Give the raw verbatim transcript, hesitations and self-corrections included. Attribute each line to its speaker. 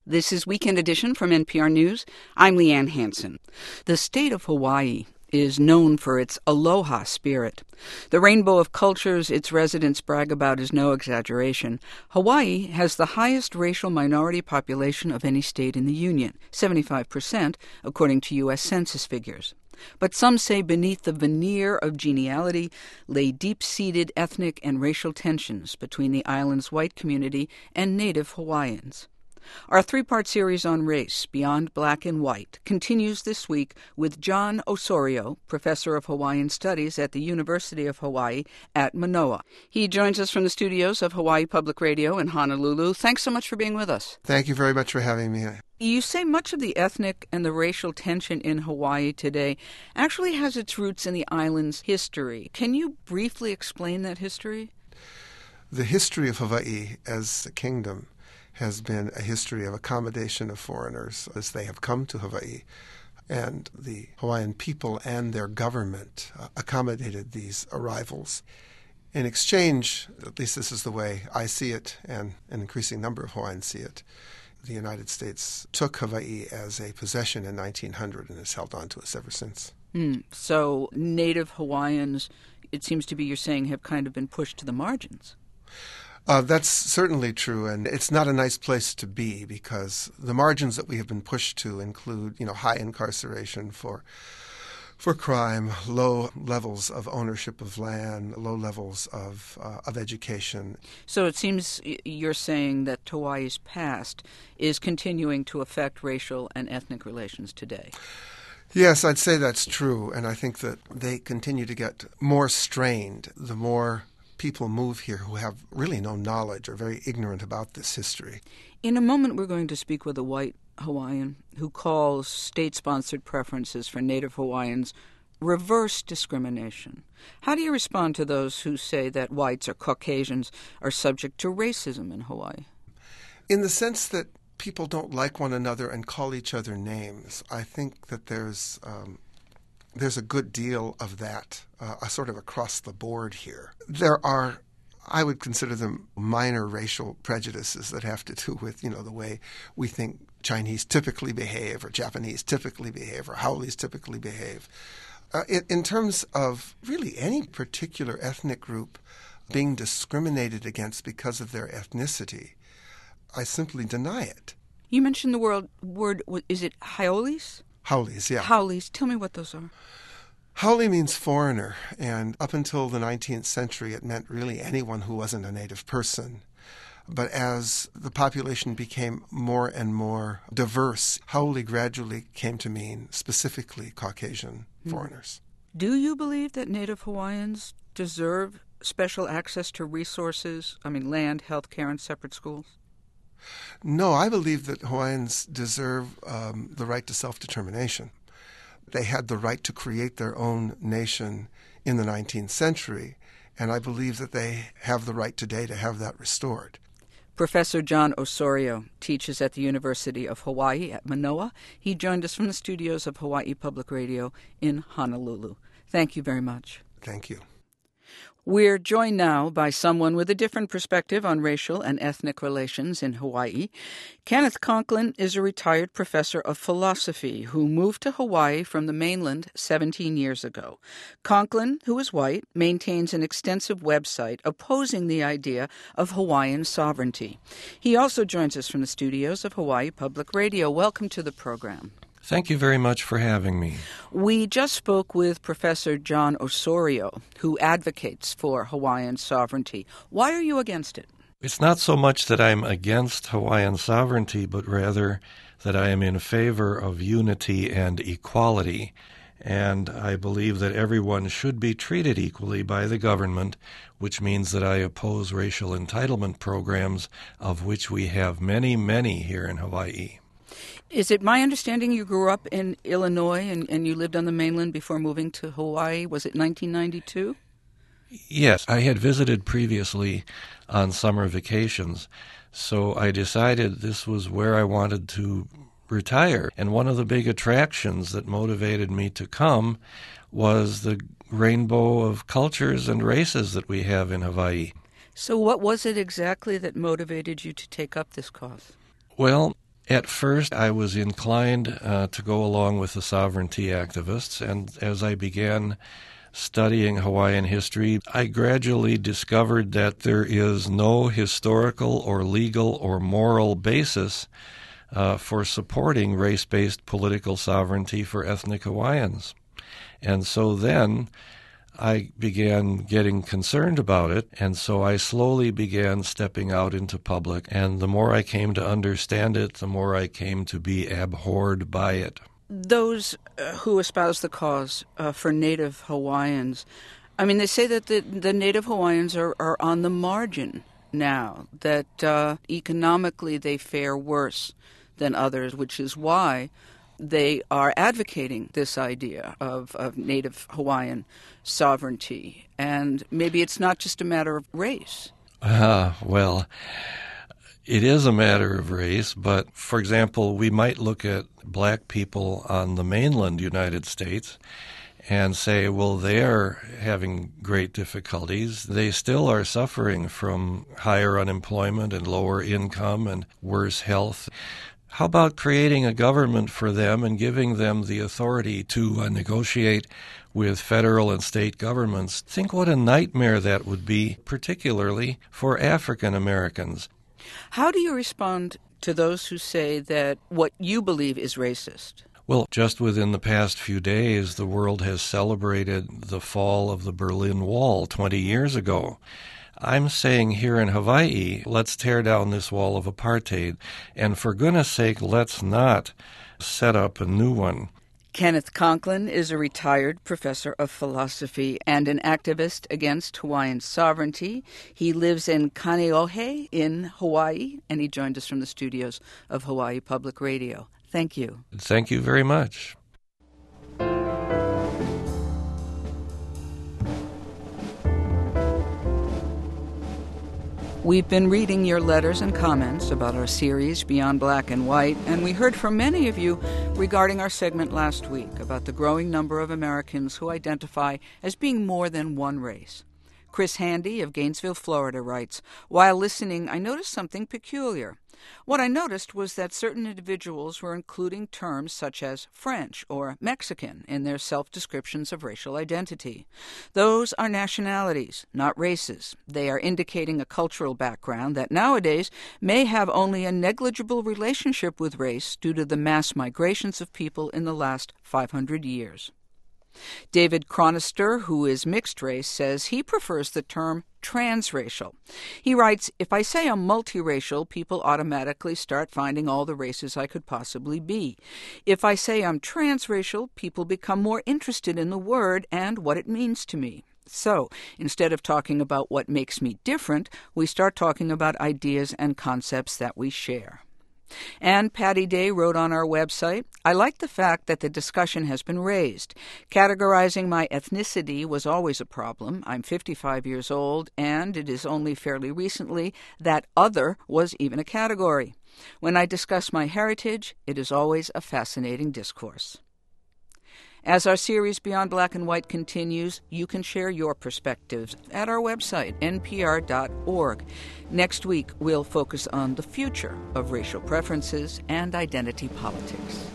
Speaker 1: This is Weekend Edition from N P R News. I'm Leanne Hansen. The state of Hawaii is known for its aloha spirit. The rainbow of cultures its residents brag about is no exaggeration. Hawaii has the highest racial minority population of any state in the Union, seventy-five percent, according to U S Census figures. But some say beneath the veneer of geniality lay deep-seated ethnic and racial tensions between the island's white community and native Hawaiians. Our three-part series on race, Beyond Black and White, continues this week with John Osorio, professor of Hawaiian Studies at the University of Hawaii at Manoa. He joins us from the studios of Hawaii Public Radio in Honolulu. Thanks so much for being with us.
Speaker 2: Thank you very much for having me.
Speaker 1: You say much of the ethnic and the racial tension in Hawaii today actually has its roots in the island's history. Can you briefly explain that history?
Speaker 2: The history of Hawaii as a kingdom has been a history of accommodation of foreigners as they have come to Hawaii. And the Hawaiian people and their government uh, accommodated these arrivals. In exchange, at least this is the way I see it, and an increasing number of Hawaiians see it, the United States took Hawaii as a possession in nineteen hundred and has held on to us ever since.
Speaker 1: Mm, so native Hawaiians, it seems to be you're saying, have kind of been pushed to the margins.
Speaker 2: Uh, that's certainly true, and it's not a nice place to be because the margins that we have been pushed to include, you know, high incarceration for for crime, low levels of ownership of land, low levels of uh, of education.
Speaker 1: So it seems you're saying that Hawaii's past is continuing to affect racial and ethnic relations today.
Speaker 2: Yes, I'd say that's true, and I think that they continue to get more strained the more people move here who have really no knowledge or very ignorant about this history.
Speaker 1: In a moment, we're going to speak with a white Hawaiian who calls state-sponsored preferences for Native Hawaiians reverse discrimination. How do you respond to those who say that whites or Caucasians are subject to racism in Hawaii?
Speaker 2: In the sense that people don't like one another and call each other names, I think that there's um, There's a good deal of that, uh, sort of across the board here. There are, I would consider them minor racial prejudices that have to do with, you know, the way we think Chinese typically behave or Japanese typically behave or Haoles typically behave. Uh, in, in terms of really any particular ethnic group being discriminated against because of their ethnicity, I simply deny it.
Speaker 1: You mentioned the word, word is it Haoles?
Speaker 2: Haoles, yeah.
Speaker 1: Haoles. Tell me what those are.
Speaker 2: Haole means foreigner, and up until the nineteenth century it meant really anyone who wasn't a native person. But as the population became more and more diverse, Haole gradually came to mean specifically Caucasian mm. foreigners.
Speaker 1: Do you believe that Native Hawaiians deserve special access to resources, I mean land, health care, and separate schools?
Speaker 2: No, I believe that Hawaiians deserve um, the right to self-determination. They had the right to create their own nation in the nineteenth century, and I believe that they have the right today to have that restored.
Speaker 1: Professor John Osorio teaches at the University of Hawaii at Manoa. He joined us from the studios of Hawaii Public Radio in Honolulu. Thank you very much.
Speaker 2: Thank you.
Speaker 1: We're joined now by someone with a different perspective on racial and ethnic relations in Hawaii. Kenneth Conklin is a retired professor of philosophy who moved to Hawaii from the mainland seventeen years ago. Conklin, who is white, maintains an extensive website opposing the idea of Hawaiian sovereignty. He also joins us from the studios of Hawaii Public Radio. Welcome to the program.
Speaker 3: Thank you very much for having me.
Speaker 1: We just spoke with Professor John Osorio, who advocates for Hawaiian sovereignty. Why are you against it?
Speaker 3: It's not so much that I'm against Hawaiian sovereignty, but rather that I am in favor of unity and equality. And I believe that everyone should be treated equally by the government, which means that I oppose racial entitlement programs, of which we have many, many here in Hawaii.
Speaker 1: Is it my understanding you grew up in Illinois and, and you lived on the mainland before moving to Hawaii? Was it nineteen ninety-two?
Speaker 3: Yes, I had visited previously on summer vacations, so I decided this was where I wanted to retire. And one of the big attractions that motivated me to come was the rainbow of cultures and races that we have in Hawaii.
Speaker 1: So what was it exactly that motivated you to take up this cause?
Speaker 3: Well, At first, I was inclined uh, to go along with the sovereignty activists, and as I began studying Hawaiian history, I gradually discovered that there is no historical or legal or moral basis uh, for supporting race-based political sovereignty for ethnic Hawaiians. And so then I began getting concerned about it, and so I slowly began stepping out into public, and the more I came to understand it, the more I came to be abhorred by it.
Speaker 1: Those uh, who espouse the cause uh, for Native Hawaiians, I mean, they say that the, the Native Hawaiians are, are on the margin now, that uh, economically they fare worse than others, which is why they are advocating this idea of, of Native Hawaiian sovereignty. And maybe it's not just a matter of race.
Speaker 3: Ah, well, it is a matter of race, but, for example, we might look at black people on the mainland United States and say, well, they're having great difficulties. They still are suffering from higher unemployment and lower income and worse health. How about creating a government for them and giving them the authority to uh, negotiate with federal and state governments? Think what a nightmare that would be, particularly for African Americans.
Speaker 1: How do you respond to those who say that what you believe is racist?
Speaker 3: Well, just within the past few days, the world has celebrated the fall of the Berlin Wall twenty years ago. I'm saying here in Hawaii, let's tear down this wall of apartheid, and for goodness sake, let's not set up a new one.
Speaker 1: Kenneth Conklin is a retired professor of philosophy and an activist against Hawaiian sovereignty. He lives in Kaneohe in Hawaii, and he joined us from the studios of Hawaii Public Radio. Thank you.
Speaker 3: Thank you very much.
Speaker 1: We've been reading your letters and comments about our series, Beyond Black and White, and we heard from many of you regarding our segment last week about the growing number of Americans who identify as being more than one race. Chris Handy of Gainesville, Florida writes, "While listening, I noticed something peculiar. What I noticed was that certain individuals were including terms such as French or Mexican in their self-descriptions of racial identity. Those are nationalities, not races. They are indicating a cultural background that nowadays may have only a negligible relationship with race due to the mass migrations of people in the last five hundred years. David Chronister, who is mixed race, says he prefers the term transracial. He writes, "If I say I'm multiracial, people automatically start finding all the races I could possibly be. If I say I'm transracial, people become more interested in the word and what it means to me. So, instead of talking about what makes me different, we start talking about ideas and concepts that we share." And Patty Day wrote on our website, "I like the fact that the discussion has been raised. Categorizing my ethnicity was always a problem. I'm fifty-five years old, and it is only fairly recently that other was even a category. When I discuss my heritage, it is always a fascinating discourse." As our series Beyond Black and White continues, you can share your perspectives at our website, N P R dot org. Next week, we'll focus on the future of racial preferences and identity politics.